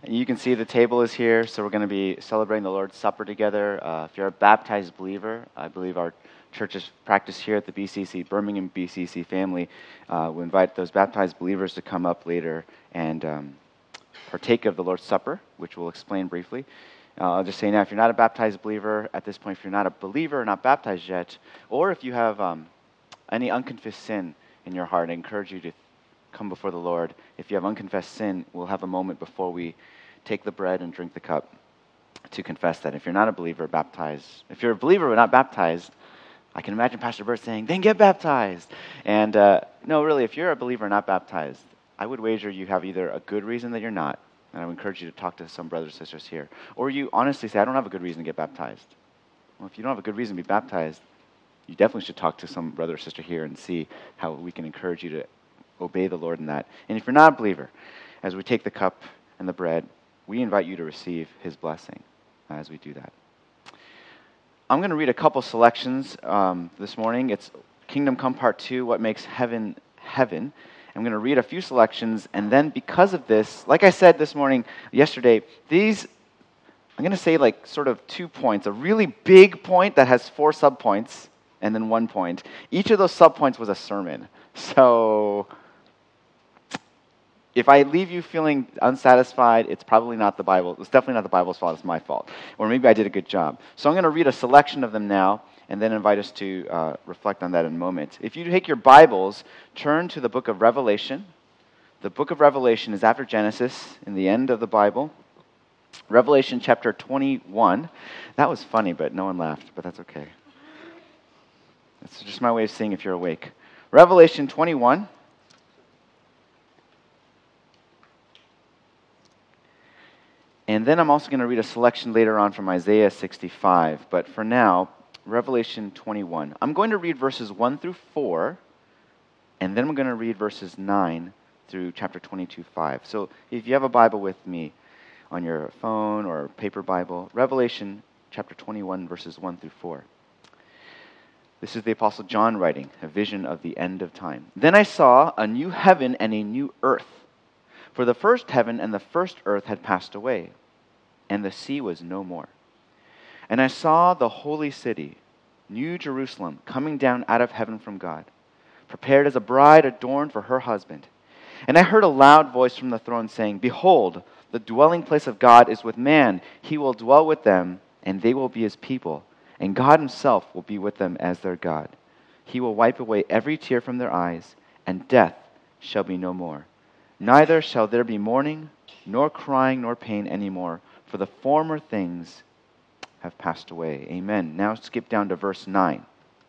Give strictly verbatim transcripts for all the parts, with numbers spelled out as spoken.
You can see the table is here, so we're going to be celebrating the Lord's Supper together. Uh, if you're a baptized believer, I believe our church's practice here at the B C C, Birmingham B C C family, uh, we invite those baptized believers to come up later and um, partake of the Lord's Supper, which we'll explain briefly. Uh, I'll just say now, if you're not a baptized believer at this point, if you're not a believer, not baptized yet, or if you have um, any unconfessed sin in your heart, I encourage you to come before the Lord. If you have unconfessed sin, we'll have a moment before we take the bread and drink the cup to confess that. If you're not a believer, baptized. If you're a believer but not baptized, I can imagine Pastor Bert saying, then get baptized. And uh, no, really, if you're a believer not baptized, I would wager you have either a good reason that you're not, and I would encourage you to talk to some brothers and sisters here, or you honestly say, I don't have a good reason to get baptized. Well, if you don't have a good reason to be baptized, you definitely should talk to some brother or sister here and see how we can encourage you to obey the Lord in that. And if you're not a believer, as we take the cup and the bread, we invite you to receive his blessing as we do that. I'm going to read a couple selections um, this morning. It's Kingdom Come Part two, What Makes Heaven Heaven. I'm going to read a few selections, and then because of this, like I said this morning, yesterday, these, I'm going to say like sort of two points, a really big point that has four subpoints, and then one point. Each of those subpoints was a sermon. So if I leave you feeling unsatisfied, it's probably not the Bible. It's definitely not the Bible's fault. It's my fault. Or maybe I did a good job. So I'm going to read a selection of them now and then invite us to uh, reflect on that in a moment. If you take your Bibles, turn to the book of Revelation. The book of Revelation is after Genesis, in the end of the Bible. Revelation chapter twenty-one. That was funny, but no one laughed, but that's okay. It's just my way of seeing if you're awake. Revelation twenty-one. And then I'm also going to read a selection later on from Isaiah sixty-five. But for now, Revelation twenty-one. I'm going to read verses one through four, and then I'm going to read verses nine through chapter twenty-two, five. So if you have a Bible with me on your phone or paper Bible, Revelation chapter twenty-one, verses one through four. This is the Apostle John writing, a vision of the end of time. Then I saw a new heaven and a new earth. For the first heaven and the first earth had passed away, and the sea was no more. And I saw the holy city, New Jerusalem, coming down out of heaven from God, prepared as a bride adorned for her husband. And I heard a loud voice from the throne saying, Behold, the dwelling place of God is with man. He will dwell with them, and they will be his people. And God himself will be with them as their God. He will wipe away every tear from their eyes, and death shall be no more. Neither shall there be mourning, nor crying, nor pain anymore, for the former things have passed away. Amen. Now skip down to verse nine.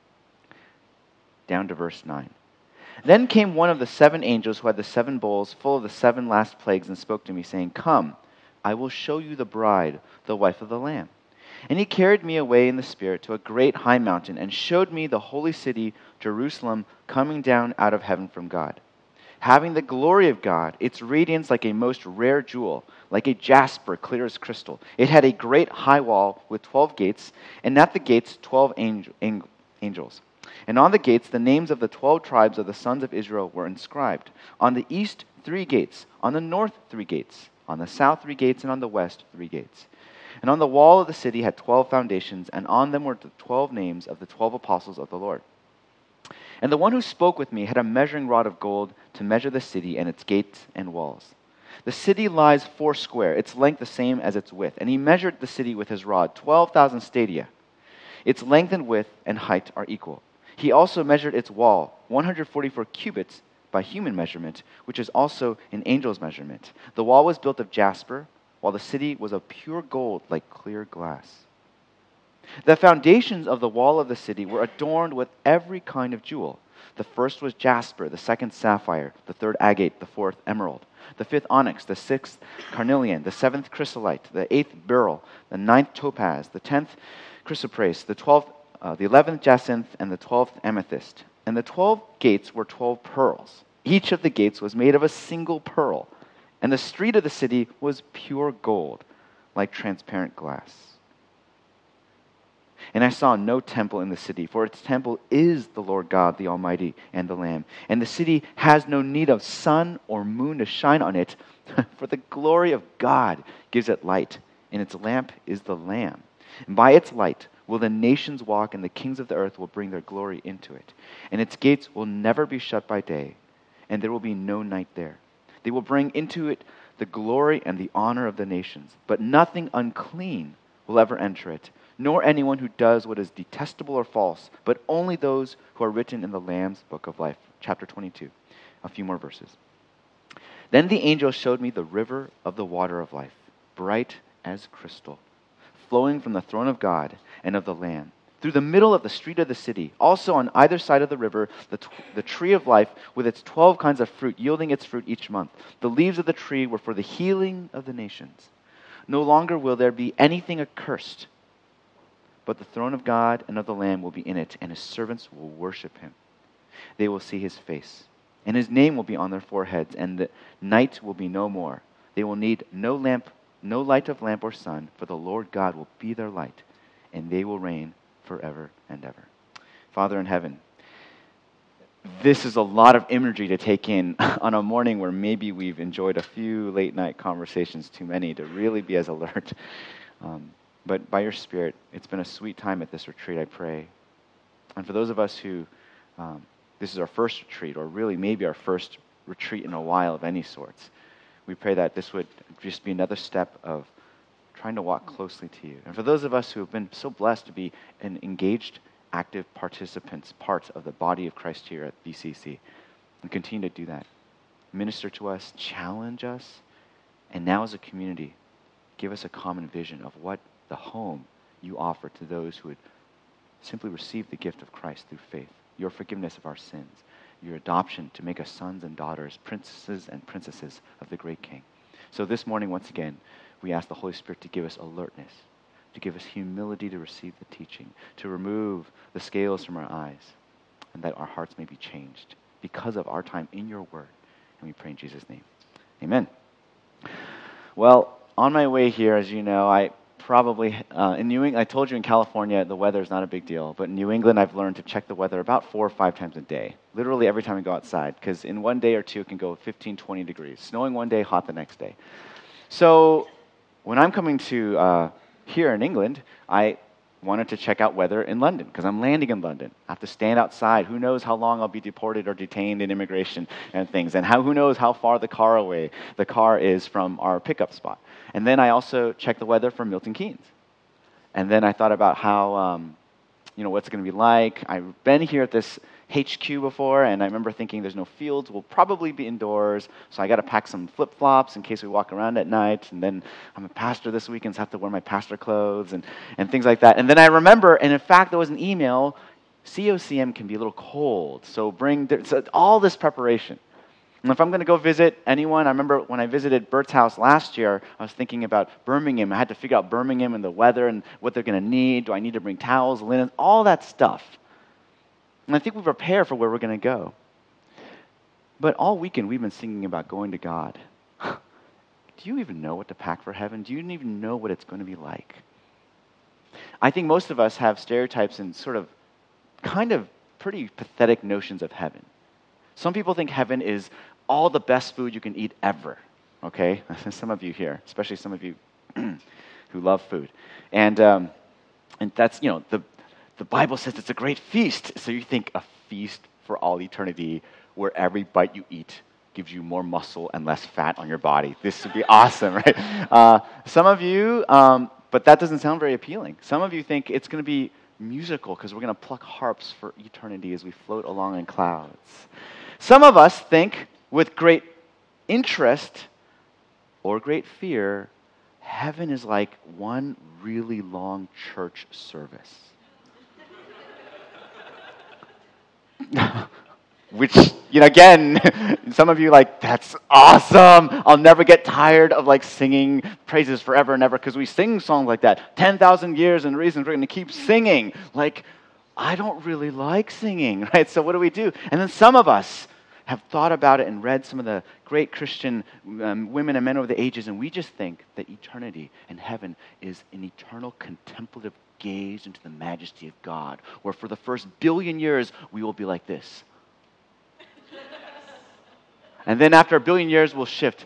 Down to verse nine. Then came one of the seven angels who had the seven bowls full of the seven last plagues and spoke to me, saying, Come, I will show you the bride, the wife of the Lamb. And he carried me away in the Spirit to a great high mountain and showed me the holy city, Jerusalem, coming down out of heaven from God, having the glory of God, its radiance like a most rare jewel, like a jasper, clear as crystal. It had a great high wall with twelve gates, and at the gates twelve angel, angels. And on the gates the names of the twelve tribes of the sons of Israel were inscribed. On the east three gates, on the north three gates, on the south three gates, and on the west three gates. And on the wall of the city had twelve foundations, and on them were the twelve names of the twelve apostles of the Lord. And the one who spoke with me had a measuring rod of gold to measure the city and its gates and walls. The city lies four square, its length the same as its width. And he measured the city with his rod, twelve thousand stadia. Its length and width and height are equal. He also measured its wall, one hundred forty-four cubits by human measurement, which is also an angel's measurement. The wall was built of jasper, while the city was of pure gold like clear glass. The foundations of the wall of the city were adorned with every kind of jewel. The first was jasper, the second sapphire, the third agate, the fourth emerald, the fifth onyx, the sixth carnelian, the seventh chrysolite, the eighth beryl, the ninth topaz, the tenth chrysoprase, the twelfth, uh, the eleventh jacinth, and the twelfth amethyst. And the twelve gates were twelve pearls. Each of the gates was made of a single pearl, and the street of the city was pure gold, like transparent glass. And I saw no temple in the city, for its temple is the Lord God, the Almighty, and the Lamb. And the city has no need of sun or moon to shine on it, for the glory of God gives it light, and its lamp is the Lamb. And by its light will the nations walk, and the kings of the earth will bring their glory into it. And its gates will never be shut by day, and there will be no night there. They will bring into it the glory and the honor of the nations, but nothing unclean will ever enter it, nor anyone who does what is detestable or false, but only those who are written in the Lamb's book of life. Chapter twenty-two. A few more verses. Then the angel showed me the river of the water of life, bright as crystal, flowing from the throne of God and of the Lamb, through the middle of the street of the city. Also on either side of the river, the, t- the tree of life with its twelve kinds of fruit, yielding its fruit each month. The leaves of the tree were for the healing of the nations. No longer will there be anything accursed, but the throne of God and of the Lamb will be in it, and his servants will worship him. They will see his face, and his name will be on their foreheads, and the night will be no more. They will need no lamp, no light of lamp or sun, for the Lord God will be their light, and they will reign forever and ever. Father in heaven, this is a lot of imagery to take in on a morning where maybe we've enjoyed a few late night conversations too many to really be as alert. Um, but by your Spirit, it's been a sweet time at this retreat, I pray. And for those of us who um, this is our first retreat, or really maybe our first retreat in a while of any sorts, we pray that this would just be another step of trying to walk closely to you. And for those of us who have been so blessed to be an engaged, active participants, part of the body of Christ here at B C C, and continue to do that. Minister to us, challenge us, and now as a community, give us a common vision of what the home you offer to those who would simply receive the gift of Christ through faith, your forgiveness of our sins, your adoption to make us sons and daughters, princesses and princesses of the great King. So this morning, once again, we ask the Holy Spirit to give us alertness, to give us humility to receive the teaching, to remove the scales from our eyes, and that our hearts may be changed because of our time in your word. And we pray in Jesus' name. Amen. Well, on my way here, as you know, I probably, uh, in New England, I told you in California, the weather is not a big deal, but in New England, I've learned to check the weather about four or five times a day, literally every time I go outside, because in one day or two, it can go fifteen, twenty degrees. Snowing one day, hot the next day. So when I'm coming to uh, here in England, I wanted to check out weather in London, because I'm landing in London. I have to stand outside. Who knows how long I'll be deported or detained in immigration and things, and how who knows how far the car away the car is from our pickup spot. And then I also checked the weather for Milton Keynes. And then I thought about how, um, you know, what's it going to be like. I've been here at this H Q before, and I remember thinking there's no fields. We'll probably be indoors, so I got to pack some flip-flops in case we walk around at night. And then I'm a pastor this weekend, so I have to wear my pastor clothes and, and things like that. And then I remember, and in fact, there was an email, C O C M can be a little cold, so bring so all this preparation. And if I'm going to go visit anyone, I remember when I visited Bert's house last year, I was thinking about Birmingham. I had to figure out Birmingham and the weather and what they're going to need. Do I need to bring towels, linen, all that stuff. And I think we prepare for where we're going to go. But all weekend, we've been singing about going to God. Do you even know what to pack for heaven? Do you even know what it's going to be like? I think most of us have stereotypes and sort of kind of pretty pathetic notions of heaven. Some people think heaven is all the best food you can eat ever, okay? Some of you here, especially some of you who love food. And um, and that's, you know, the the Bible says it's a great feast. So you think a feast for all eternity where every bite you eat gives you more muscle and less fat on your body. This would be awesome, right? Uh, some of you, um, but that doesn't sound very appealing. Some of you think it's going to be musical because we're going to pluck harps for eternity as we float along in clouds. Some of us think with great interest or great fear, heaven is like one really long church service. Which, you know, again, some of you like, that's awesome. I'll never get tired of like singing praises forever and ever because we sing songs like that. ten thousand years and reasons we're going to keep singing. Like, I don't really like singing, right? So what do we do? And then some of us have thought about it and read some of the great Christian um, women and men over the ages, and we just think that eternity and heaven is an eternal contemplative gaze into the majesty of God, where for the first billion years, we will be like this. And then after a billion years, we'll shift.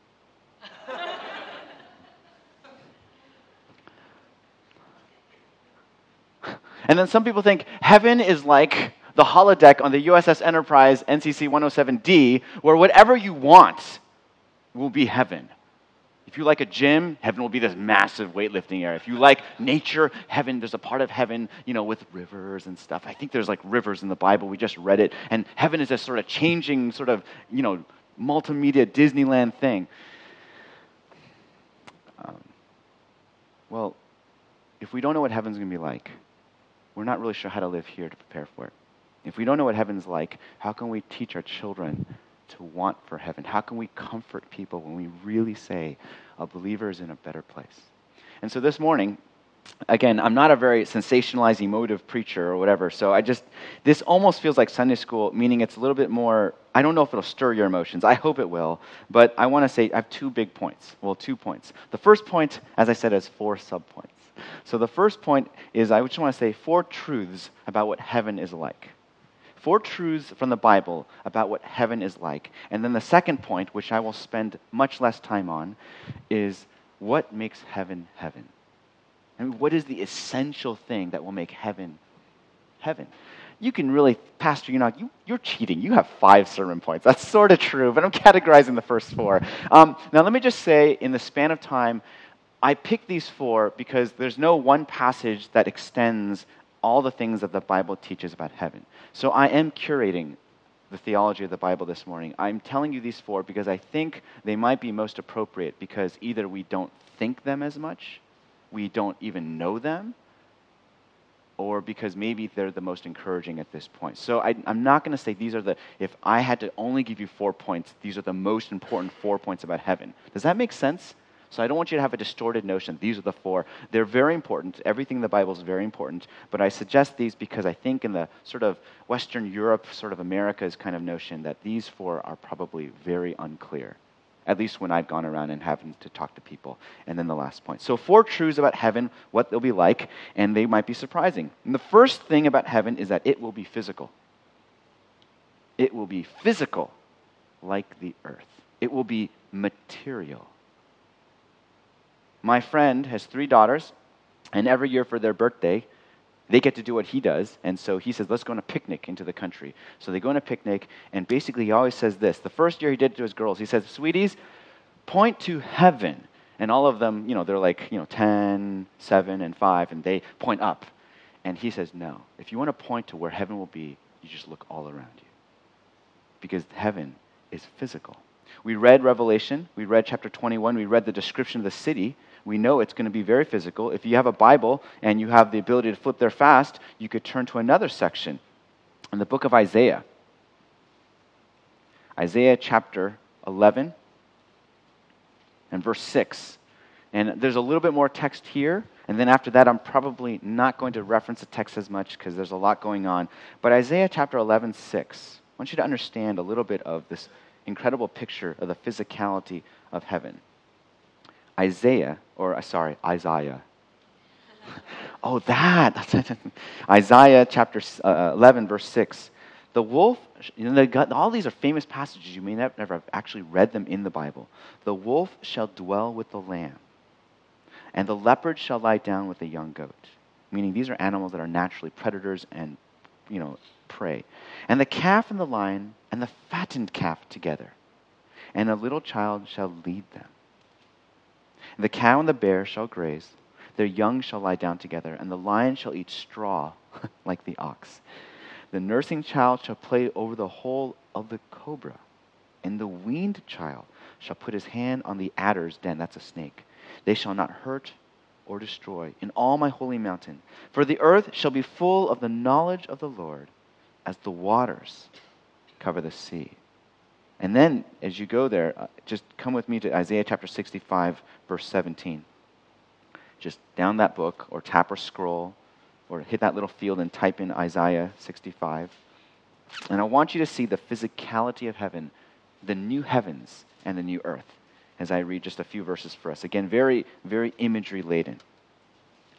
And then some people think heaven is like the holodeck on the U S S Enterprise N C C one oh seven D, where whatever you want will be heaven. If you like a gym, heaven will be this massive weightlifting area. If you like nature, heaven, there's a part of heaven, you know, with rivers and stuff. I think there's like rivers in the Bible. We just read it. And heaven is this sort of changing, sort of, you know, multimedia Disneyland thing. Um, well, if we don't know what heaven's going to be like, we're not really sure how to live here to prepare for it. If we don't know what heaven's like, how can we teach our children to want for heaven? How can we comfort people when we really say a believer is in a better place? And so this morning, again, I'm not a very sensationalized, emotive preacher or whatever, so I just, this almost feels like Sunday school, meaning it's a little bit more, I don't know if it'll stir your emotions. I hope it will, but I want to say I have two big points. Well, two points. The first point, as I said, has four subpoints. So the first point is I just want to say four truths about what heaven is like. Four truths from the Bible about what heaven is like. And then the second point, which I will spend much less time on, is what makes heaven heaven? And what is the essential thing that will make heaven heaven? You can really, Pastor, you're not, you, you're cheating. You have five sermon points. That's sort of true, but I'm categorizing the first four. Um, now let me just say, in the span of time, I picked these four because there's no one passage that extends all the things that the Bible teaches about heaven. So I am curating the theology of the Bible this morning. I'm telling you these four because I think they might be most appropriate because either we don't think them as much, we don't even know them, or because maybe they're the most encouraging at this point. So I, I'm not going to say these are the, if I had to only give you four points, these are the most important four points about heaven. Does that make sense? So I don't want you to have a distorted notion. These are the four. They're very important. Everything in the Bible is very important. But I suggest these because I think in the sort of Western Europe, sort of America's kind of notion that these four are probably very unclear, at least when I've gone around and having to talk to people. And then the last point. So four truths about heaven, what they'll be like, and they might be surprising. And the first thing about heaven is that it will be physical. It will be physical like the earth. It will be material. My friend has three daughters, and every year for their birthday, they get to do what he does, and so he says, let's go on a picnic into the country. So they go on a picnic, and basically he always says this. The first year he did it to his girls, he says, sweeties, point to heaven. And all of them, you know, they're like, you know, ten, seven, and five, and they point up. And he says, no. If you want to point to where heaven will be, you just look all around you. Because heaven is physical. We read Revelation, we read chapter twenty-one, we read the description of the city. We know it's going to be very physical. If you have a Bible and you have the ability to flip there fast, you could turn to another section in the book of Isaiah. Isaiah chapter eleven and verse six. And there's a little bit more text here, and then after that I'm probably not going to reference the text as much because there's a lot going on. But Isaiah chapter eleven, six, I want you to understand a little bit of this incredible picture of the physicality of heaven. Isaiah, or sorry, Isaiah. oh, that. Isaiah chapter eleven, verse six. The wolf, you know, got, all these are famous passages. You may never, never have actually read them in the Bible. The wolf shall dwell with the lamb, and the leopard shall lie down with the young goat. Meaning these are animals that are naturally predators and, you know, prey. And the calf and the lion and the fattened calf together, and a little child shall lead them. The cow and the bear shall graze, their young shall lie down together, and the lion shall eat straw like the ox. The nursing child shall play over the hole of the cobra, and the weaned child shall put his hand on the adder's den, that's a snake. They shall not hurt or destroy in all my holy mountain, for the earth shall be full of the knowledge of the Lord as the waters cover the sea. And then, as you go there, uh, just come with me to Isaiah chapter sixty-five, verse seventeen. Just down that book, or tap or scroll, or hit that little field and type in Isaiah sixty-five. And I want you to see the physicality of heaven, the new heavens and the new earth, as I read just a few verses for us. Again, very, very imagery laden.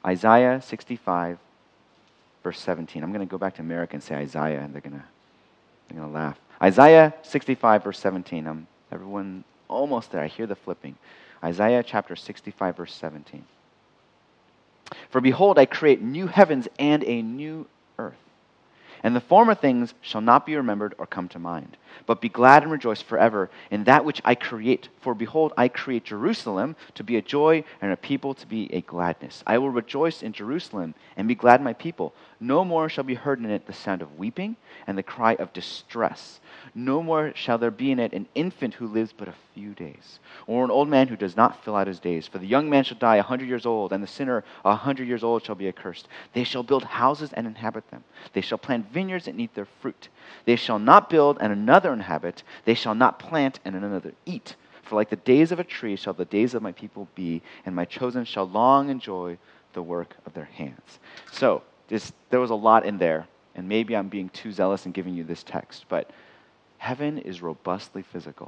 Isaiah sixty-five, verse seventeen. I'm going to go back to America and say Isaiah, and they're going to they're going to laugh. Isaiah sixty-five, verse seventeen. Um, everyone almost there. I hear the flipping. Isaiah chapter sixty-five, verse seventeen. For behold, I create new heavens and a new earth. And the former things shall not be remembered or come to mind. But be glad and rejoice forever in that which I create. For behold, I create Jerusalem to be a joy and a people to be a gladness. I will rejoice in Jerusalem and be glad in my people. No more shall be heard in it the sound of weeping and the cry of distress. No more shall there be in it an infant who lives but a few days, or an old man who does not fill out his days. For the young man shall die a hundred years old, and the sinner a hundred years old shall be accursed. They shall build houses and inhabit them. They shall plant vineyards and eat their fruit. They shall not build and another inhabit. They shall not plant and another eat. For like the days of a tree shall the days of my people be, and my chosen shall long enjoy the work of their hands. So, this, there was a lot in there, and maybe I'm being too zealous in giving you this text, but heaven is robustly physical.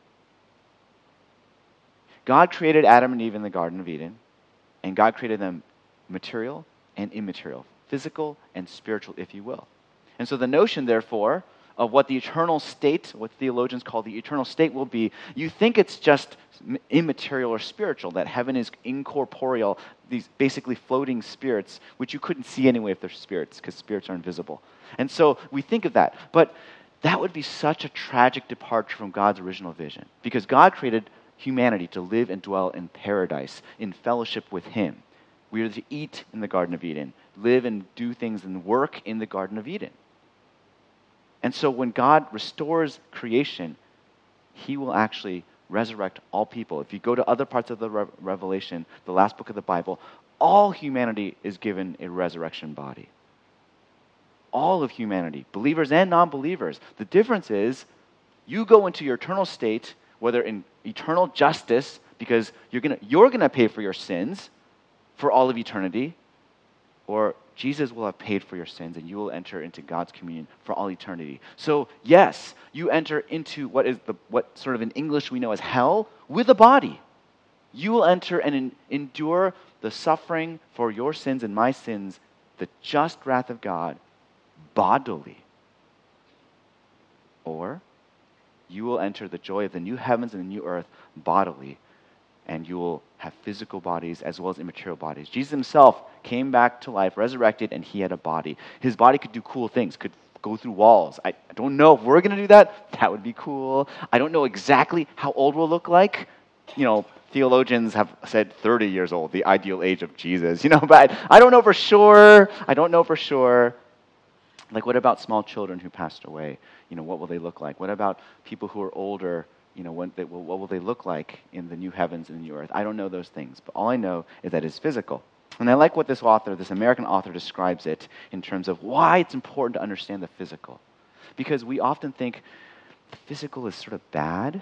God created Adam and Eve in the Garden of Eden, and God created them material and immaterial, physical and spiritual, if you will. And so the notion, therefore, of what the eternal state, what theologians call the eternal state will be, you think it's just immaterial or spiritual, that heaven is incorporeal, these basically floating spirits, which you couldn't see anyway if they're spirits, because spirits are invisible. And so we think of that. But that would be such a tragic departure from God's original vision, because God created humanity to live and dwell in paradise, in fellowship with Him. We are to eat in the Garden of Eden, live and do things and work in the Garden of Eden. And so when God restores creation, He will actually resurrect all people. If you go to other parts of the Re- Revelation, the last book of the Bible, all humanity is given a resurrection body. All of humanity, believers and non-believers. The difference is you go into your eternal state, whether in eternal justice, because you're gonna you're gonna pay for your sins for all of eternity, or Jesus will have paid for your sins and you will enter into God's communion for all eternity. So yes, you enter into what is the what sort of in English we know as hell with a body. You will enter and en- endure the suffering for your sins and my sins, the just wrath of God, bodily. Or you will enter the joy of the new heavens and the new earth bodily, and you will have physical bodies as well as immaterial bodies. Jesus Himself came back to life, resurrected, and He had a body. His body could do cool things, could go through walls. I, I don't know if we're going to do that. That would be cool. I don't know exactly how old we'll look like. You know, theologians have said thirty years old, the ideal age of Jesus. You know, but I, I don't know for sure. I don't know for sure. Like, what about small children who passed away? You know, what will they look like? What about people who are older? You know, what, they, what will they look like in the new heavens and the new earth? I don't know those things, but all I know is that it's physical. And I like what this author, this American author, describes it in terms of why it's important to understand the physical. Because we often think the physical is sort of bad,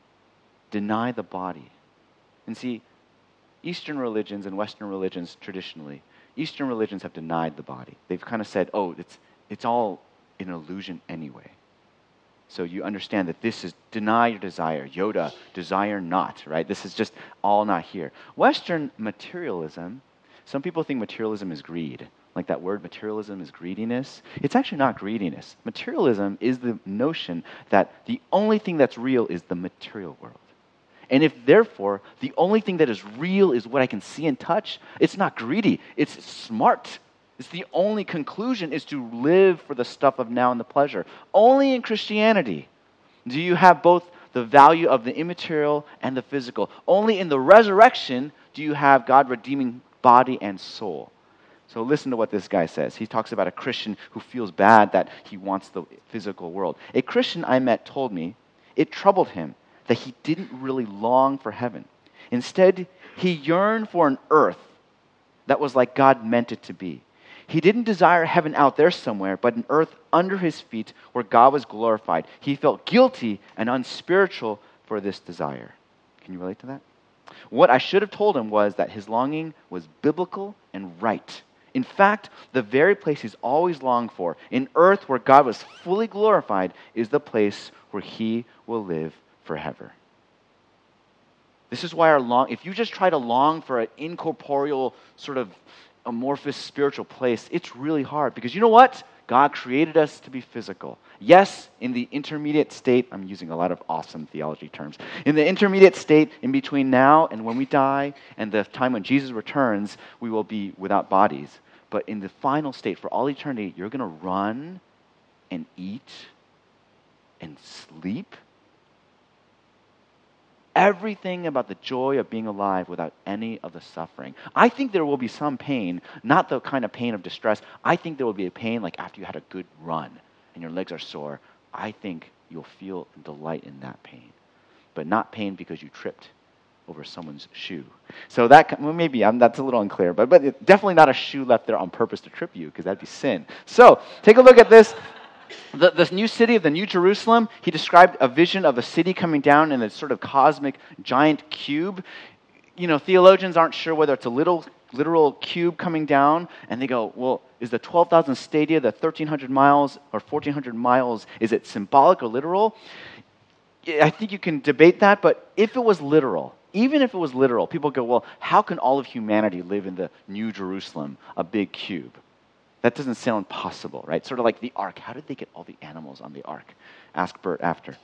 deny the body. And see, Eastern religions and Western religions traditionally, Eastern religions have denied the body. They've kind of said, oh, it's it's all an illusion anyway. So you understand that this is deny your desire. Yoda, desire not, right? This is just all not here. Western materialism, some people think materialism is greed. Like that word materialism is greediness. It's actually not greediness. Materialism is the notion that the only thing that's real is the material world. And if therefore the only thing that is real is what I can see and touch, it's not greedy, it's smart. It's the only conclusion is to live for the stuff of now and the pleasure. Only in Christianity do you have both the value of the immaterial and the physical. Only in the resurrection do you have God redeeming body and soul. So listen to what this guy says. He talks about a Christian who feels bad that he wants the physical world. A Christian I met told me it troubled him that he didn't really long for heaven. Instead, he yearned for an earth that was like God meant it to be. He didn't desire heaven out there somewhere, but an earth under his feet where God was glorified. He felt guilty and unspiritual for this desire. Can you relate to that? What I should have told him was that his longing was biblical and right. In fact, the very place he's always longed for, in earth where God was fully glorified, is the place where he will live forever. This is why our long, if you just try to long for an incorporeal sort of amorphous spiritual place, it's really hard because you know what? God created us to be physical. Yes, in the intermediate state, I'm using a lot of awesome theology terms. In the intermediate state, in between now and when we die and the time when Jesus returns, we will be without bodies. But in the final state, for all eternity, you're going to run and eat and sleep. Everything about the joy of being alive without any of the suffering. I think there will be some pain, not the kind of pain of distress. I think there will be a pain like after you had a good run and your legs are sore. I think you'll feel delight in that pain, but not pain because you tripped over someone's shoe. So that, well, maybe I'm, that's a little unclear, but, but it, definitely not a shoe left there on purpose to trip you because that'd be sin. So take a look at this. The, this new city of the New Jerusalem, he described a vision of a city coming down in a sort of cosmic giant cube. You know, theologians aren't sure whether it's a little literal cube coming down, and they go, well, is the twelve thousand stadia, the thirteen hundred miles or fourteen hundred miles, is it symbolic or literal? I think you can debate that, but if it was literal, even if it was literal, people go, well, how can all of humanity live in the New Jerusalem, a big cube? That doesn't sound possible, right? Sort of like the ark. How did they get all the animals on the ark? Ask Bert after.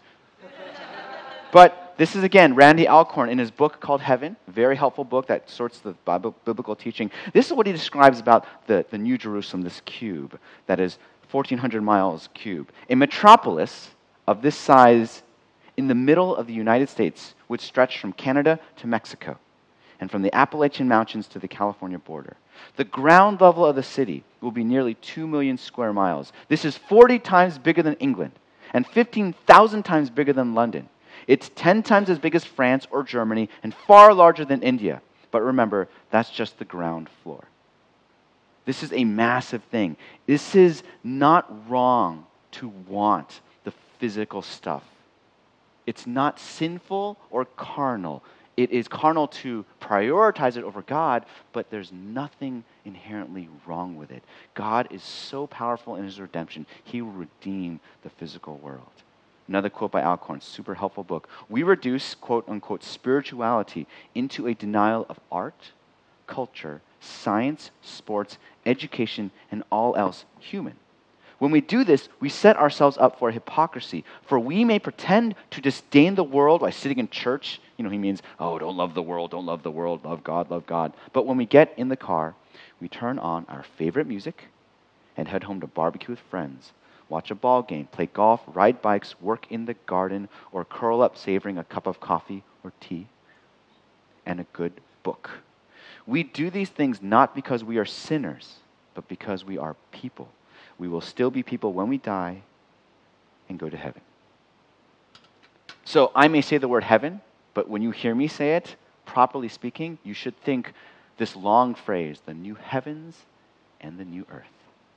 But this is, again, Randy Alcorn in his book called Heaven, a very helpful book that sorts the Bible, biblical teaching. This is what he describes about the, the New Jerusalem, this cube that is fourteen hundred miles cube. A metropolis of this size in the middle of the United States would stretch from Canada to Mexico and from the Appalachian Mountains to the California border. The ground level of the city will be nearly two million square miles. This is forty times bigger than England and fifteen thousand times bigger than London. It's ten times as big as France or Germany and far larger than India. But remember, that's just the ground floor. This is a massive thing. This is not wrong to want the physical stuff. It's not sinful or carnal. It is carnal to prioritize it over God, but there's nothing inherently wrong with it. God is so powerful in his redemption, he will redeem the physical world. Another quote by Alcorn, super helpful book. We reduce, quote unquote, spirituality into a denial of art, culture, science, sports, education, and all else human. When we do this, we set ourselves up for hypocrisy, for we may pretend to disdain the world by sitting in church. You know, he means, oh, don't love the world, don't love the world, love God, love God. But when we get in the car, we turn on our favorite music and head home to barbecue with friends, watch a ball game, play golf, ride bikes, work in the garden, or curl up savoring a cup of coffee or tea and a good book. We do these things not because we are sinners, but because we are people. We will still be people when we die and go to heaven. So I may say the word heaven, but when you hear me say it, properly speaking, you should think this long phrase, the new heavens and the new earth.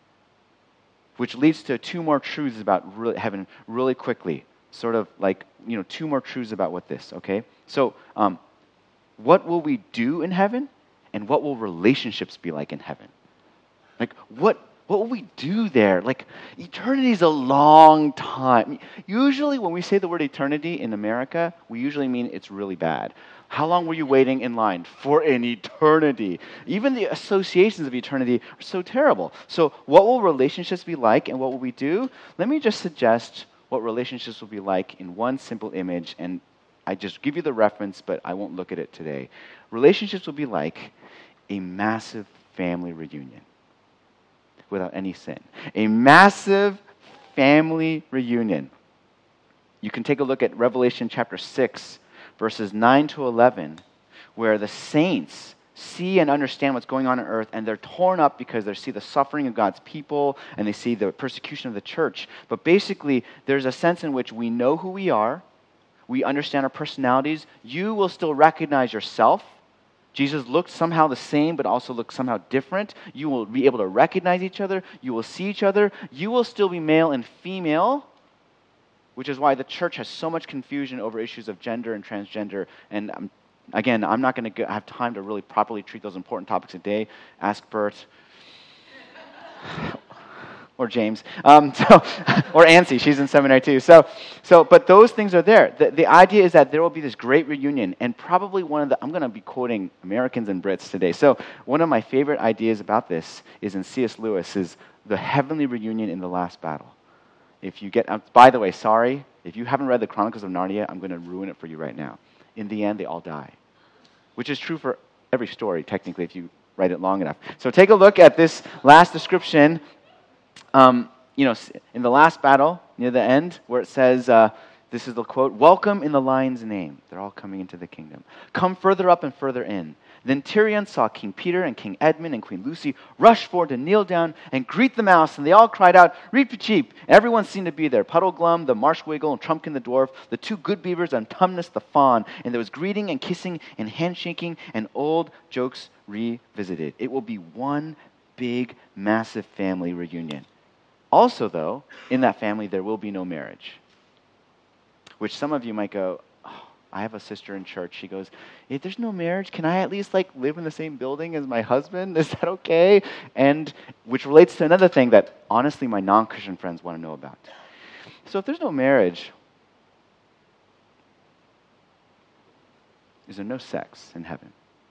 Which leads to two more truths about really, heaven really quickly. Sort of like, you know, two more truths about what this, okay? So, um, what will we do in heaven? And what will relationships be like in heaven? Like, what... What will we do there? Like, eternity is a long time. Usually when we say the word eternity in America, we usually mean it's really bad. How long were you waiting in line? For an eternity. Even the associations of eternity are so terrible. So what will relationships be like and what will we do? Let me just suggest what relationships will be like in one simple image, and I just give you the reference, but I won't look at it today. Relationships will be like a massive family reunion. Without any sin. A massive family reunion. You can take a look at Revelation chapter six, verses nine to eleven, where the saints see and understand what's going on on earth, and they're torn up because they see the suffering of God's people, and they see the persecution of the church. But basically, there's a sense in which we know who we are, we understand our personalities, you will still recognize yourself. Jesus looked somehow the same, but also looked somehow different. You will be able to recognize each other. You will see each other. You will still be male and female, which is why the church has so much confusion over issues of gender and transgender. And um, again, I'm not going to have time to really properly treat those important topics today. Ask Bert. or James, um, so, or Ansi, she's in seminary too. So, so, but those things are there. The, the idea is that there will be this great reunion, and probably one of the, I'm going to be quoting Americans and Brits today. So one of my favorite ideas about this is in C S Lewis's The Heavenly Reunion in the Last Battle. If you get, uh, by the way, sorry, if you haven't read the Chronicles of Narnia, I'm going to ruin it for you right now. In the end, they all die, which is true for every story, technically, if you write it long enough. So take a look at this last description. Um, you know, in the last battle, near the end, where it says, uh, this is the quote, "Welcome in the lion's name." They're all coming into the kingdom. "Come further up and further in." Then Tyrion saw King Peter and King Edmund and Queen Lucy rush forward to kneel down and greet the mouse, and they all cried out, "Reap cheap!" Everyone seemed to be there. Puddleglum, the Marshwiggle, and Trumpkin the dwarf, the two good beavers, and Tumnus the fawn. And there was greeting and kissing and handshaking and old jokes revisited. It will be one big, massive family reunion. Also, though, in that family, there will be no marriage. Which some of you might go, oh, I have a sister in church. She goes, if there's no marriage, can I at least like live in the same building as my husband? Is that okay? And which relates to another thing that honestly my non-Christian friends want to know about. So if there's no marriage, is there no sex in heaven?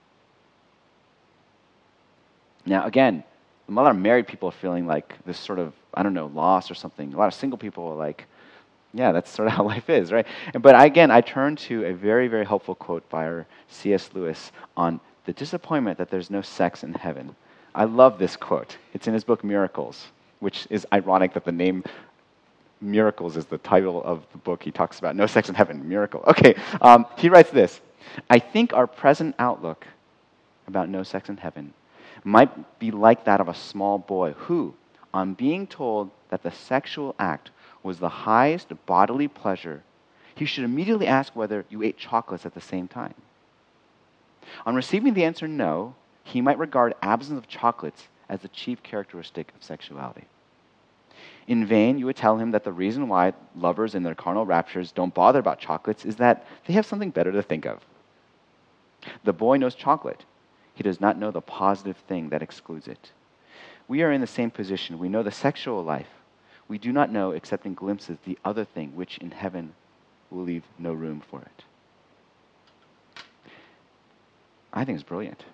Now, again, a lot of married people are feeling like this sort of, I don't know, loss or something. A lot of single people are like, yeah, that's sort of how life is, right? But again, I turn to a very, very helpful quote by our C S Lewis on the disappointment that there's no sex in heaven. I love this quote. It's in his book, Miracles, which is ironic that the name Miracles is the title of the book. He talks about no sex in heaven, miracle. Okay, um, he writes this, "I think our present outlook about no sex in heaven might be like that of a small boy who, on being told that the sexual act was the highest bodily pleasure, he should immediately ask whether you ate chocolates at the same time. On receiving the answer no, he might regard absence of chocolates as the chief characteristic of sexuality. In vain, you would tell him that the reason why lovers in their carnal raptures don't bother about chocolates is that they have something better to think of. The boy knows chocolate. He does not know the positive thing that excludes it. We are in the same position. We know the sexual life. We do not know, except in glimpses, the other thing, which in heaven will leave no room for it." I think it's brilliant.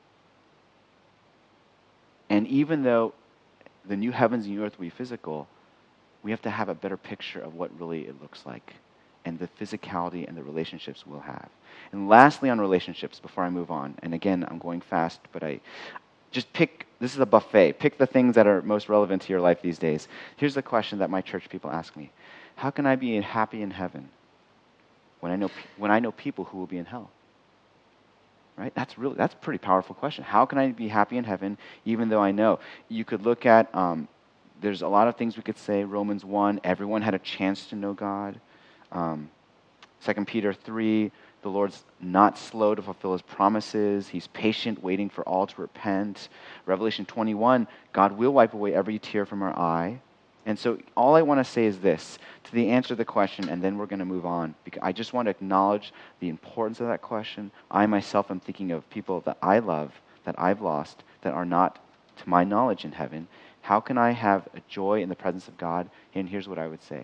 And even though the new heavens and new earth will be physical, we have to have a better picture of what really it looks like and the physicality and the relationships we'll have. And lastly, on relationships, before I move on, and again, I'm going fast, but I just pick, this is a buffet, pick the things that are most relevant to your life these days. Here's the question that my church people ask me. How can I be happy in heaven when I know when I know people who will be in hell? Right? That's really, that's a pretty powerful question. How can I be happy in heaven even though I know? You could look at, um, there's a lot of things we could say. Romans one, everyone had a chance to know God. Um, Second Peter three, the Lord's not slow to fulfill his promises. He's patient, waiting for all to repent. Revelation twenty-one, God will wipe away every tear from our eye. And so all I want to say is this, to the answer to the question, and then we're going to move on. Because I just want to acknowledge the importance of that question. I myself am thinking of people that I love, that I've lost, that are not, to my knowledge, in heaven. How can I have a joy in the presence of God? And here's what I would say.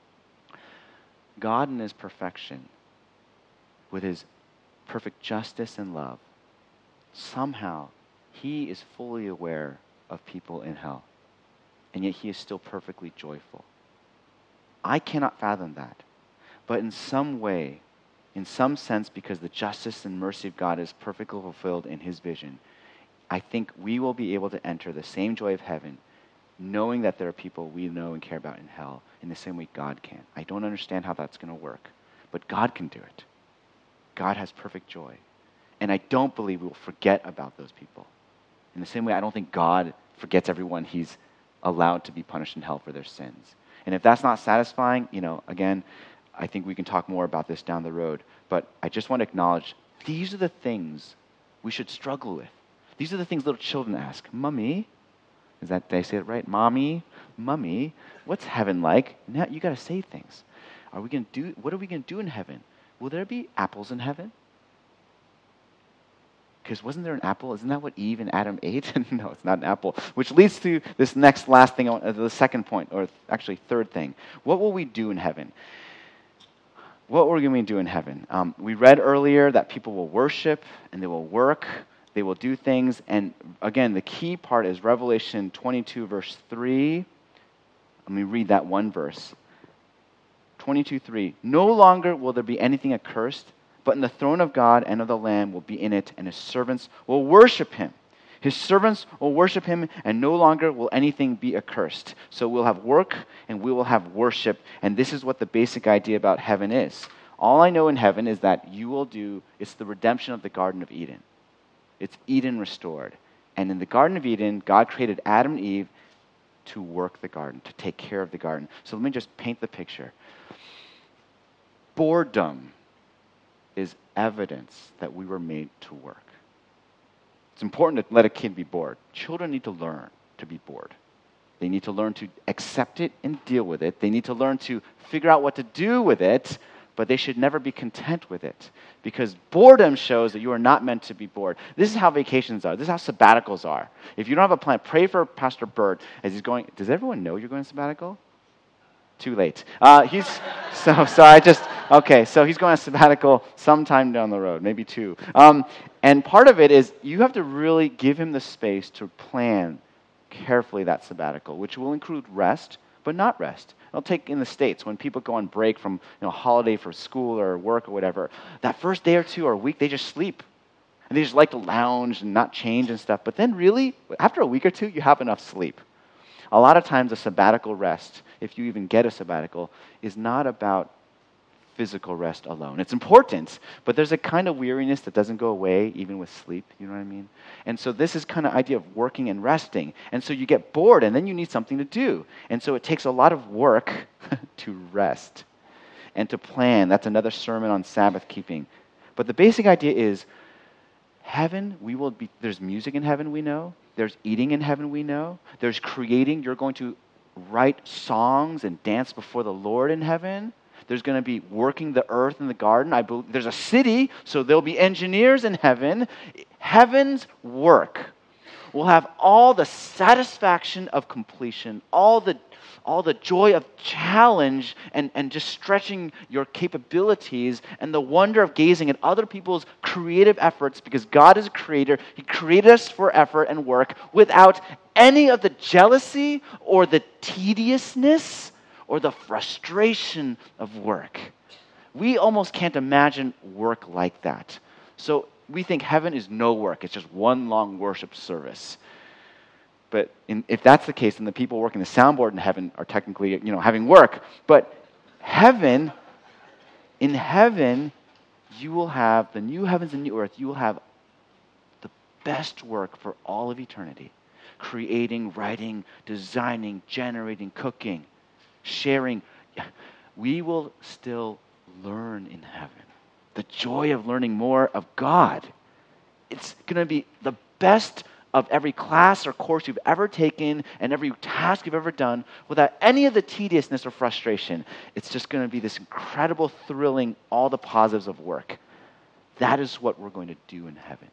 God in his perfection, with his perfect justice and love, somehow he is fully aware of people in hell. And yet he is still perfectly joyful. I cannot fathom that. But in some way, in some sense, because the justice and mercy of God is perfectly fulfilled in his vision, I think we will be able to enter the same joy of heaven, knowing that there are people we know and care about in hell in the same way God can. I don't understand how that's going to work, but God can do it. God has perfect joy. And I don't believe we will forget about those people. In the same way, I don't think God forgets everyone he's allowed to be punished in hell for their sins. And if that's not satisfying, you know, again, I think we can talk more about this down the road. But I just want to acknowledge these are the things we should struggle with. These are the things little children ask. Mummy, is that, did I say it right? Mommy, mummy, what's heaven like? Now you got to say things. Are we going to do, what are we going to do in heaven? Will there be apples in heaven? Because wasn't there an apple? Isn't that what Eve and Adam ate? No, it's not an apple. Which leads to this next last thing, uh, the second point, or actually third thing. What will we do in heaven? What we're going to do in heaven? Um, we read earlier that people will worship and they will work. They will do things. And again, the key part is Revelation twenty-two, verse three. Let me read that one verse. twenty-two, three. No longer will there be anything accursed, but in the throne of God and of the Lamb will be in it, and his servants will worship him. His servants will worship him, and no longer will anything be accursed. So we'll have work, and we will have worship, and this is what the basic idea about heaven is. All I know in heaven is that you will do, it's the redemption of the Garden of Eden. It's Eden restored. And in the Garden of Eden, God created Adam and Eve to work the garden, to take care of the garden. So let me just paint the picture. Boredom is evidence that we were made to work. It's important to let a kid be bored. Children need to learn to be bored. They need to learn to accept it and deal with it. They need to learn to figure out what to do with it, but they should never be content with it, because boredom shows that you are not meant to be bored. This is how vacations are. This is how sabbaticals are. If you don't have a plan, pray for Pastor Bert as he's going. Does everyone know you're going to sabbatical? Too late. Uh, he's so so. I just okay. So he's going on sabbatical sometime down the road, maybe two. Um, and part of it is you have to really give him the space to plan carefully that sabbatical, which will include rest, but not rest. I'll take in the States when people go on break from you know holiday for school or work or whatever. That first day or two or a week, they just sleep, and they just like to lounge and not change and stuff. But then, really, after a week or two, you have enough sleep. A lot of times a sabbatical rest, if you even get a sabbatical, is not about physical rest alone. It's important, but there's a kind of weariness that doesn't go away even with sleep, you know what I mean? And so this is kind of idea of working and resting. And so you get bored and then you need something to do. And so it takes a lot of work to rest and to plan. That's another sermon on Sabbath keeping. But the basic idea is heaven, we will be, there's music in heaven, we know. There's eating in heaven, we know. There's creating. You're going to write songs and dance before the Lord in heaven. There's going to be working the earth and the garden. I believe there's a city, so there'll be engineers in heaven. Heaven's work will have all the satisfaction of completion, all the all the joy of challenge and, and just stretching your capabilities, and the wonder of gazing at other people's creative efforts, because God is a creator. He created us for effort and work without any of the jealousy or the tediousness or the frustration of work. We almost can't imagine work like that. So we think heaven is no work. It's just one long worship service. But in, if that's the case, then the people working the soundboard in heaven are technically, you know, having work. But heaven, in heaven, you will have the new heavens and new earth. You will have the best work for all of eternity. Creating, writing, designing, generating, cooking, sharing. We will still learn in heaven. The joy of learning more of God. It's going to be the best of every class or course you've ever taken and every task you've ever done without any of the tediousness or frustration. It's just going to be this incredible, thrilling, all the positives of work. That is what we're going to do in heaven.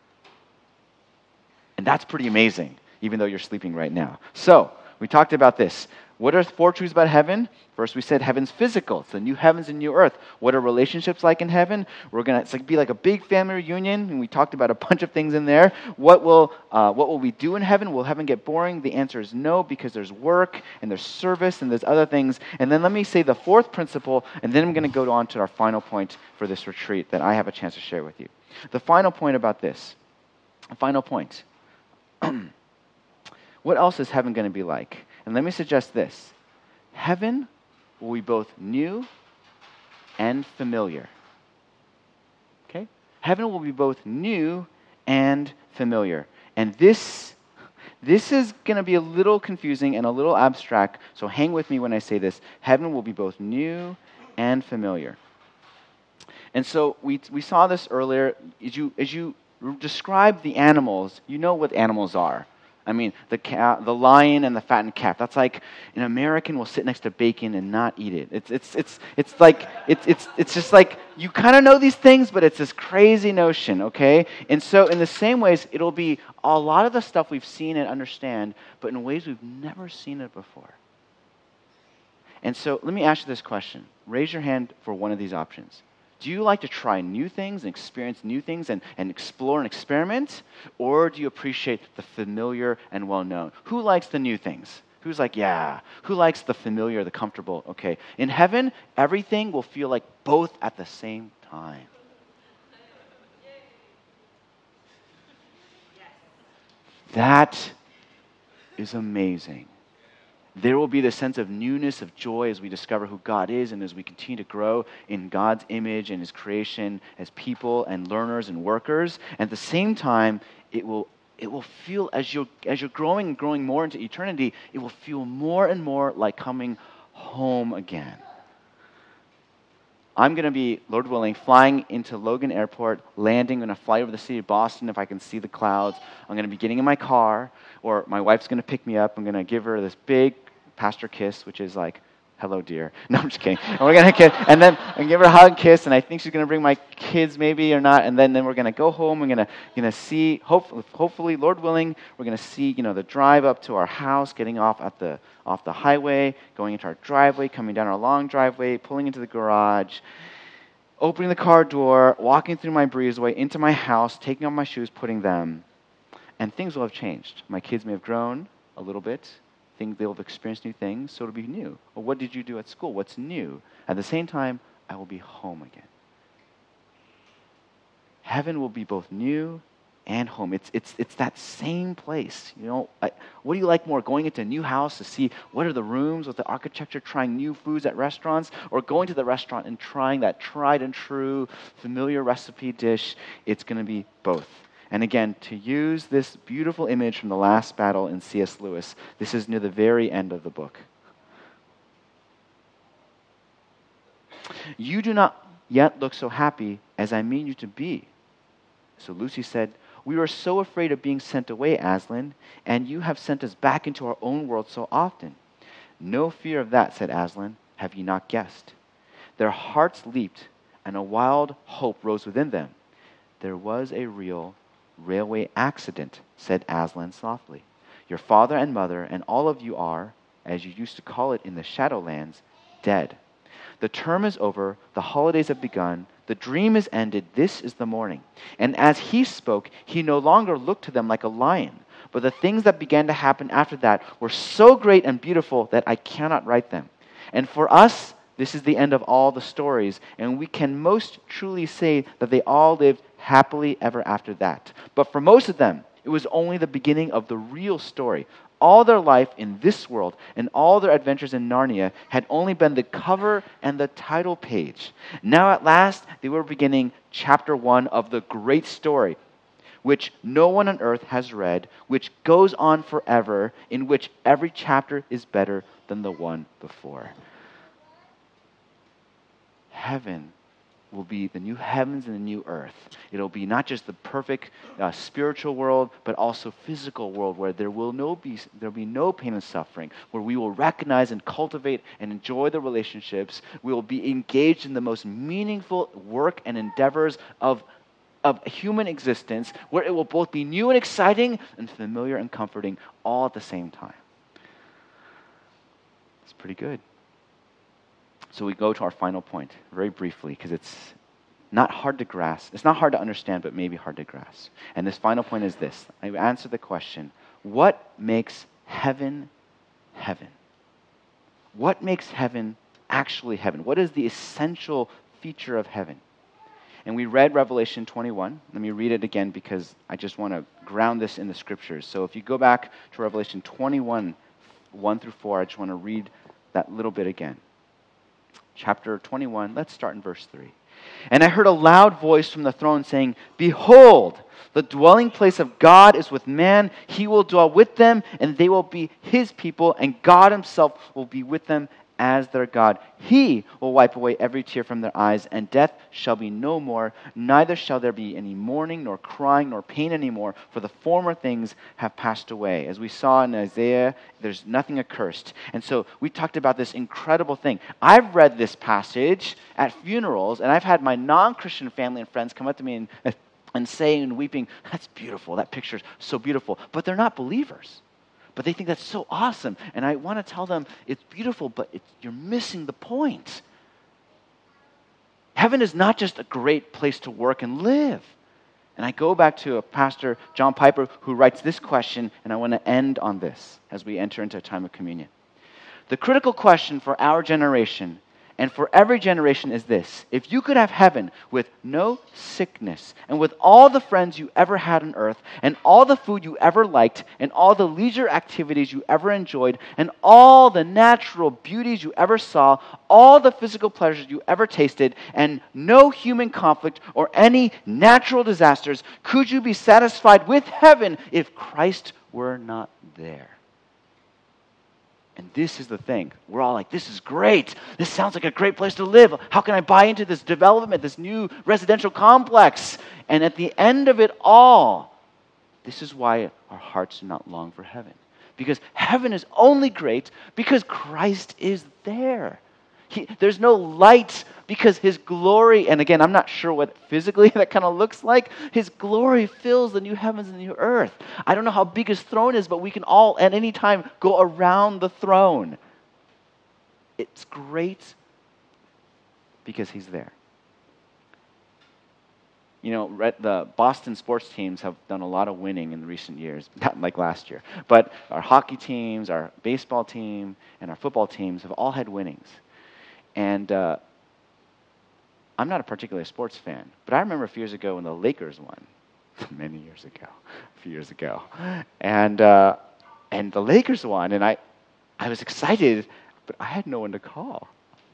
And that's pretty amazing, even though you're sleeping right now. So, we talked about this. What are four truths about heaven? First, we said heaven's physical. It's the new heavens and new earth. What are relationships like in heaven? We're gonna it's like be like a big family reunion, and we talked about a bunch of things in there. What will uh, what will we do in heaven? Will heaven get boring? The answer is no, because there's work and there's service and there's other things. And then let me say the fourth principle, and then I'm going to go on to our final point for this retreat that I have a chance to share with you. The final point about this. The final point. What else is heaven going to be like? And let me suggest this. Heaven will be both new and familiar. Okay? Heaven will be both new and familiar. And this, this is going to be a little confusing and a little abstract, so hang with me when I say this. Heaven will be both new and familiar. And so we we saw this earlier. As you, as you describe the animals, you know what animals are. I mean, the ca- the lion and the fattened calf. That's like an American will sit next to bacon and not eat it. It's it's it's it's like it's it's it's just like you kind of know these things, but it's this crazy notion, okay? And so, in the same ways, it'll be a lot of the stuff we've seen and understand, but in ways we've never seen it before. And so, let me ask you this question. Raise your hand for one of these options. Do you like to try new things and experience new things and, and explore and experiment? Or do you appreciate the familiar and well-known? Who likes the new things? Who's like, yeah. Who likes the familiar, the comfortable? Okay. In heaven, everything will feel like both at the same time. That is amazing. There will be the sense of newness, of joy as we discover who God is and as we continue to grow in God's image and His creation as people and learners and workers. And at the same time, it will it will feel, as you're, as you're growing and growing more into eternity, it will feel more and more like coming home again. I'm going to be, Lord willing, flying into Logan Airport, landing. I'm going to fly over the city of Boston if I can see the clouds. I'm going to be getting in my car, or my wife's going to pick me up. I'm going to give her this big pastor kiss, which is like, hello, dear. No, I'm just kidding. And we're going to kiss, and then I'm going to give her a hug and kiss, and I think she's going to bring my kids maybe or not, and then, then we're going to go home. We're going to going to see, hopefully, hopefully, Lord willing, we're going to see, you know, the drive up to our house, getting off at the off the highway, going into our driveway, coming down our long driveway, pulling into the garage, opening the car door, walking through my breezeway into my house, taking off my shoes, putting them, and things will have changed. My kids may have grown a little bit. Think they'll have experienced new things, so it'll be new. Well, what did you do at school? What's new? At the same time, I will be home again. Heaven will be both new and home. It's it's it's that same place. You know, I, what do you like more? Going into a new house to see what are the rooms with the architecture, trying new foods at restaurants, or going to the restaurant and trying that tried and true familiar recipe dish? It's going to be both. And again, to use this beautiful image from The Last Battle in C S Lewis, this is near the very end of the book. You do not yet look so happy as I mean you to be. So Lucy said, we were so afraid of being sent away, Aslan, and you have sent us back into our own world so often. No fear of that, said Aslan. Have you not guessed? Their hearts leaped, and a wild hope rose within them. There was a real railway accident, said Aslan softly. Your father and mother and all of you are, as you used to call it in the Shadowlands, dead. The term is over, the holidays have begun, the dream is ended, this is the morning. And as he spoke, he no longer looked to them like a lion, but the things that began to happen after that were so great and beautiful that I cannot write them. And for us, this is the end of all the stories, and we can most truly say that they all lived happily ever after that. But for most of them, it was only the beginning of the real story. All their life in this world and all their adventures in Narnia had only been the cover and the title page. Now at last, they were beginning chapter one of the great story, which no one on earth has read, which goes on forever, in which every chapter is better than the one before. Heaven will be the new heavens and the new earth. It'll be not just the perfect uh, spiritual world, but also physical world where there will no be there'll be no pain and suffering, where we will recognize and cultivate and enjoy the relationships. We will be engaged in the most meaningful work and endeavors of of human existence, where it will both be new and exciting and familiar and comforting all at the same time. It's pretty good. So we go to our final point very briefly because it's not hard to grasp. It's not hard to understand, but maybe hard to grasp. And this final point is this. I answer the question, what makes heaven heaven? What makes heaven actually heaven? What is the essential feature of heaven? And we read Revelation twenty-one. Let me read it again because I just want to ground this in the scriptures. So if you go back to Revelation twenty-one, one through four, I just want to read that little bit again. Chapter twenty-one, let's start in verse three. And I heard a loud voice from the throne saying, Behold, the dwelling place of God is with man. He will dwell with them, and they will be his people, and God himself will be with them as their God. He will wipe away every tear from their eyes, and death shall be no more. Neither shall there be any mourning, nor crying, nor pain anymore, for the former things have passed away. As we saw in Isaiah, there's nothing accursed. And so we talked about this incredible thing. I've read this passage at funerals, and I've had my non-Christian family and friends come up to me and, and say and weeping, "That's beautiful. That picture's so beautiful." But they're not believers. But they think that's so awesome. And I want to tell them, it's beautiful, but it's, you're missing the point. Heaven is not just a great place to work and live. And I go back to a pastor, John Piper, who writes this question, and I want to end on this as we enter into a time of communion. The critical question for our generation and for every generation is this: if you could have heaven with no sickness, and with all the friends you ever had on earth, and all the food you ever liked, and all the leisure activities you ever enjoyed, and all the natural beauties you ever saw, all the physical pleasures you ever tasted, and no human conflict or any natural disasters, could you be satisfied with heaven if Christ were not there? And this is the thing. We're all like, this is great. This sounds like a great place to live. How can I buy into this development, this new residential complex? And at the end of it all, this is why our hearts do not long for heaven. Because heaven is only great because Christ is there. He, there's no light because His glory, and again, I'm not sure what physically that kind of looks like. His glory fills the new heavens and the new earth. I don't know how big His throne is, but we can all at any time go around the throne. It's great because He's there. You know, the Boston sports teams have done a lot of winning in recent years, not like last year. But our hockey teams, our baseball team, and our football teams have all had winnings. And uh, I'm not a particular sports fan, but I remember a few years ago when the Lakers won, many years ago, a few years ago, and uh, and the Lakers won, and I, I was excited, but I had no one to call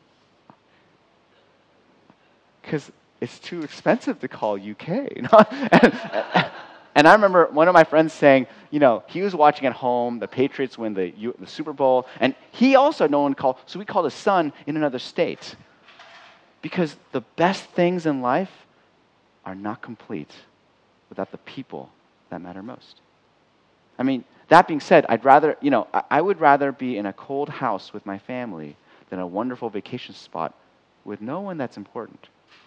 because it's too expensive to call U K. You know? and, and I remember one of my friends saying, you know, he was watching at home, the Patriots win the, U- the Super Bowl, and he also had no one called, so we called his son in another state. Because the best things in life are not complete without the people that matter most. I mean, that being said, I'd rather, you know, I, I would rather be in a cold house with my family than a wonderful vacation spot with no one that's important.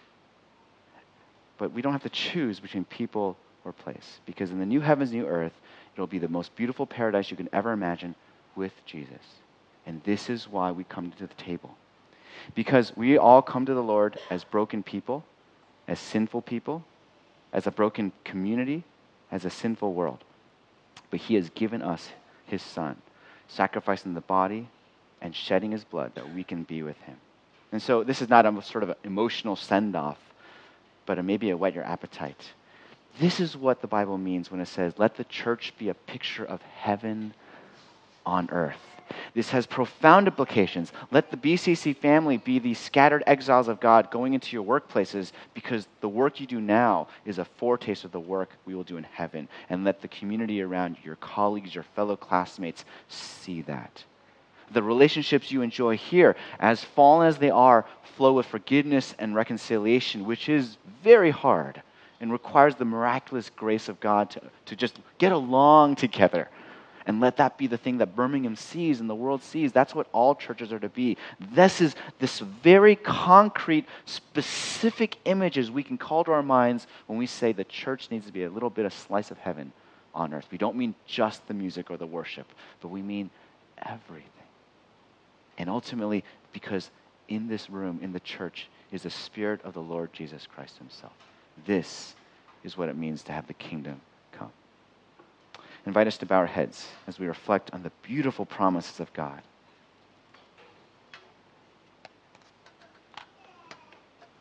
But we don't have to choose between people or place, because in the new heavens, new earth, it'll be the most beautiful paradise you can ever imagine with Jesus. And this is why we come to the table. Because we all come to the Lord as broken people, as sinful people, as a broken community, as a sinful world. But He has given us His Son, sacrificing the body and shedding His blood that we can be with Him. And so this is not a sort of an emotional send-off, but a, maybe a whet your appetite. This is what the Bible means when it says, let the church be a picture of heaven on earth. This has profound implications. Let the B C C family be the scattered exiles of God going into your workplaces, because the work you do now is a foretaste of the work we will do in heaven. And let the community around you, your colleagues, your fellow classmates, see that. The relationships you enjoy here, as fallen as they are, flow with forgiveness and reconciliation, which is very hard and requires the miraculous grace of God to, to just get along together. And let that be the thing that Birmingham sees and the world sees. That's what all churches are to be. This is this very concrete, specific images we can call to our minds when we say the church needs to be a little bit of slice of heaven on earth. We don't mean just the music or the worship, but we mean everything. And ultimately, because in this room, in the church, is the Spirit of the Lord Jesus Christ Himself. This is what it means to have the kingdom come. I invite us to bow our heads as we reflect on the beautiful promises of God.